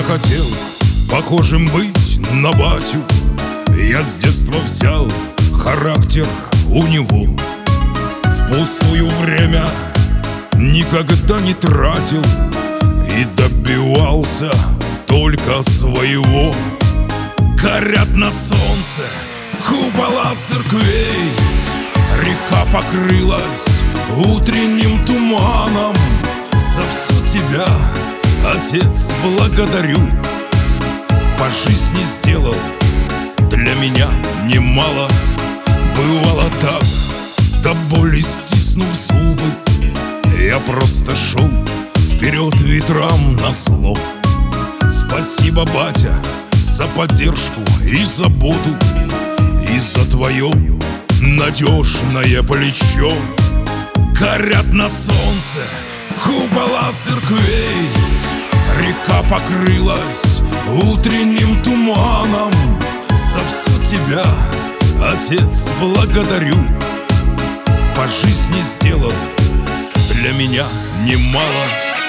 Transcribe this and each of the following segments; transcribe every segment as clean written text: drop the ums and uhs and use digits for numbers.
хотел похожим быть на батю. Я с детства взял характер у него. Впустую время никогда не тратил и добивался только своего. Горят на солнце купола церквей, река покрылась утренним туманом. За все тебя, Отец, благодарю. По жизни сделал для меня немало. Бывало так, до боли стиснув зубы, я просто шел вперед ветрам назло. Спасибо, батя, за поддержку и заботу, и за твое надежное плечо. Горят на солнце купола церквей, река покрылась утренним туманом. За все тебя, Отец, благодарю. По жизни сделал для меня немало.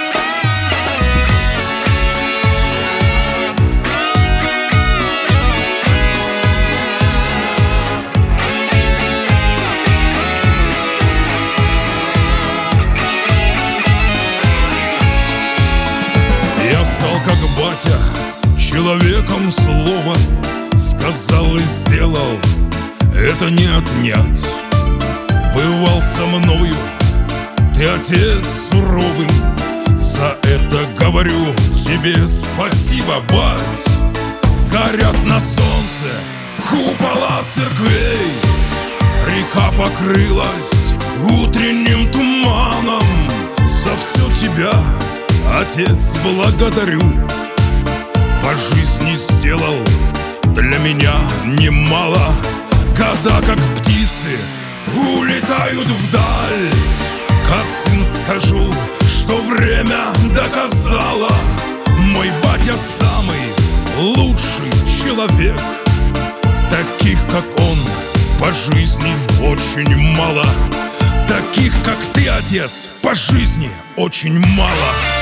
Я стал как батя, человеком слова. Сказал и сделал, это не отнять. Бывал со мною ты, Отец, суровым. За это говорю тебе спасибо, бать. Горят на солнце купола церквей, река покрылась утренним туманом. За все тебя, Отец, благодарю. По жизни сделал для меня немало. Года, как птицы, улетают вдаль. Как сын скажу, что время доказало: мой батя самый лучший человек. Таких, как он, по жизни очень мало. Таких, как ты, Отец, по жизни очень мало.